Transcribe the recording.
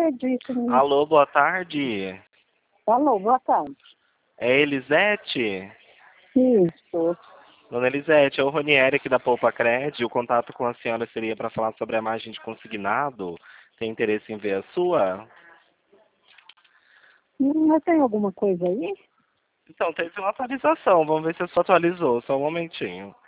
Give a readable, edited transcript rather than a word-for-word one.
acredito nisso. Alô, boa tarde. Alô, boa tarde. É Elisete? Isso. Dona Elisete, é o Ronieri aqui da Poupa Cred. O contato com a senhora seria para falar sobre a margem de consignado. Tem interesse em ver a sua? Mas tem alguma coisa aí? Então, teve uma atualização. Vamos ver se a sua atualizou. Só um momentinho.